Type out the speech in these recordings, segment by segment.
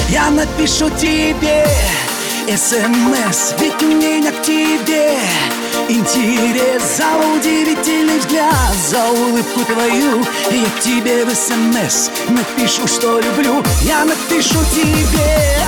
Я напишу тебе СМС, ведь у меня к тебе интерес. За удивительный взгляд, за улыбку твою я к тебе в СМС напишу, что люблю. Я напишу тебе.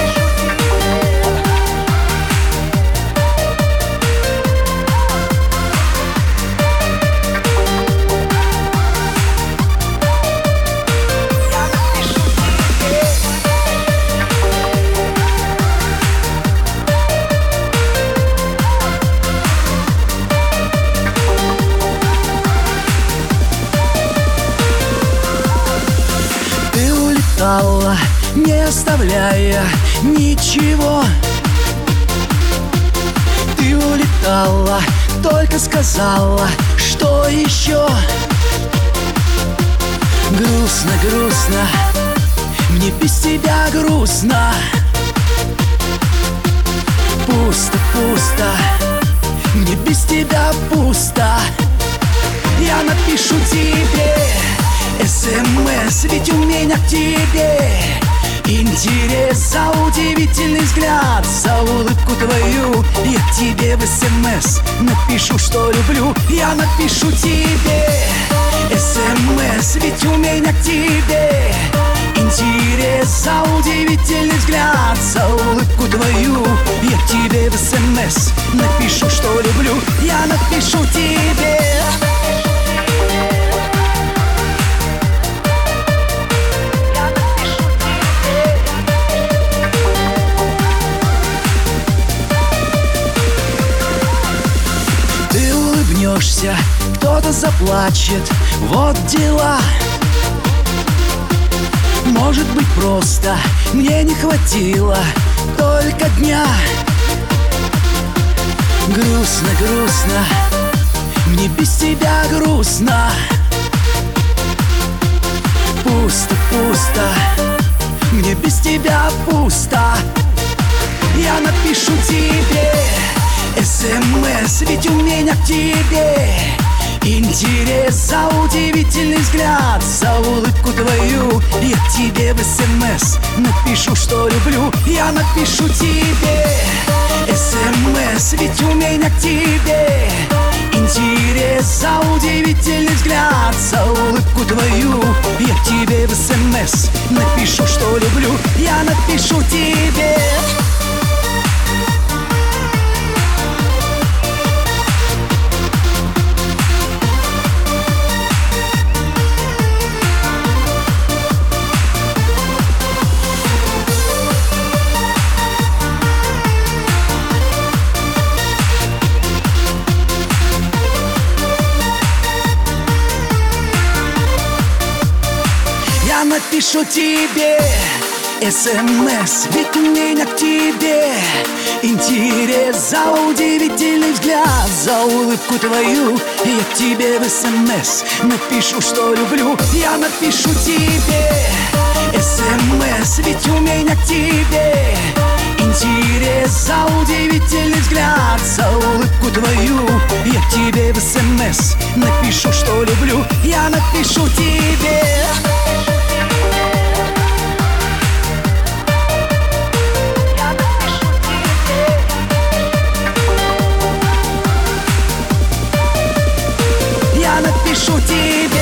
Не оставляя ничего, ты улетала, только сказала, что еще. Грустно, грустно, мне без тебя грустно. Пусто, пусто, мне без тебя пусто. Я напишу тебе СМС, ведь у меня к тебе интерес. За удивительный взгляд, за улыбку твою я к тебе в СМС напишу, что люблю. Я напишу тебе СМС, ведь у меня к тебе интерес. За удивительный взгляд, за улыбку твою я к тебе в СМС напишу, что люблю. Я напишу тебе. Кто-то заплачет, вот дела. Может быть, просто мне не хватило только дня. Грустно, грустно, мне без тебя грустно. Пусто, пусто, мне без тебя пусто. Я напишу тебе СМС, ведь у меня к тебе интерес. За удивительный взгляд, за улыбку твою я к тебе в СМС напишу, что люблю. Я напишу тебе СМС, ведь у меня к тебе интерес. За удивительный взгляд, за улыбку твою я к тебе в СМС напишу, что люблю. Я напишу тебе. Я напишу тебе СМС, ведь у меня к тебе интерес. За удивительный взгляд, за улыбку твою я к тебе в СМС напишу, что люблю. Я напишу тебе СМС, ведь у меня к тебе интерес. За удивительный взгляд, за улыбку твою я к тебе в СМС напишу, что люблю. Я напишу тебе. Я напишу тебе.